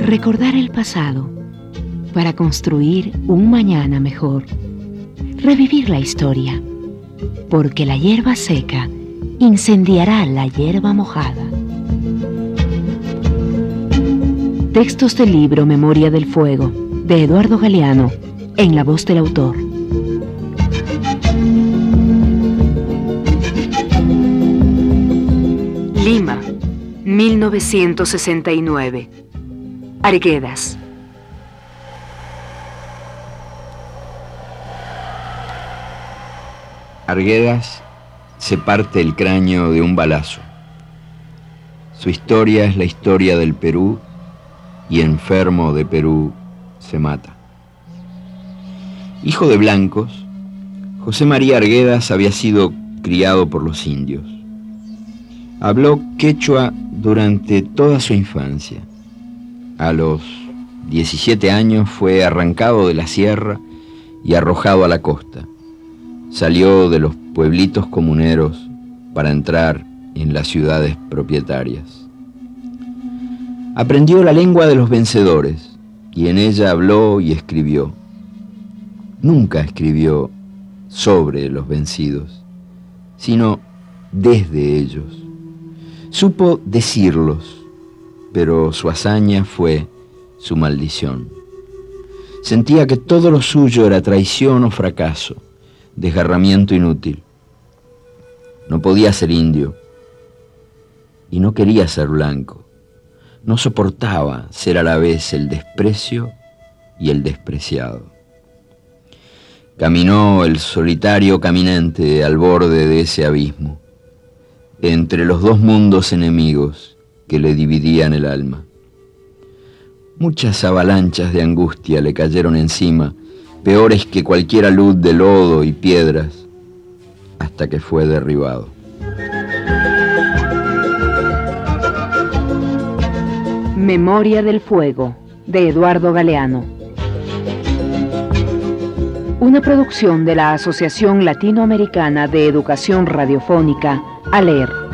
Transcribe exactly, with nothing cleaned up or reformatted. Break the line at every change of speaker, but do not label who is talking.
Recordar el pasado para construir un mañana mejor. Revivir la historia, porque la hierba seca incendiará la hierba mojada. Textos del libro Memoria del Fuego, de Eduardo Galeano, en la voz del autor. Lima, mil novecientos sesenta y nueve. Arguedas.
Arguedas se parte el cráneo de un balazo. Su historia es la historia del Perú y enfermo de Perú se mata. Hijo de blancos, José María Arguedas había sido criado por los indios. Habló quechua durante toda su infancia. A los diecisiete años fue arrancado de la sierra y arrojado a la costa. Salió de los pueblitos comuneros para entrar en las ciudades propietarias. Aprendió la lengua de los vencedores y en ella habló y escribió. Nunca escribió sobre los vencidos, sino desde ellos. Supo decirlos, pero su hazaña fue su maldición. Sentía que todo lo suyo era traición o fracaso, desgarramiento inútil. No podía ser indio y no quería ser blanco. No soportaba ser a la vez el desprecio y el despreciado. Caminó el solitario caminante al borde de ese abismo, entre los dos mundos enemigos que le dividían el alma. Muchas avalanchas de angustia le cayeron encima, peores que cualquier alud de lodo y piedras, hasta que fue derribado.
Memoria del Fuego, de Eduardo Galeano. Una producción de la Asociación Latinoamericana de Educación Radiofónica, ALER.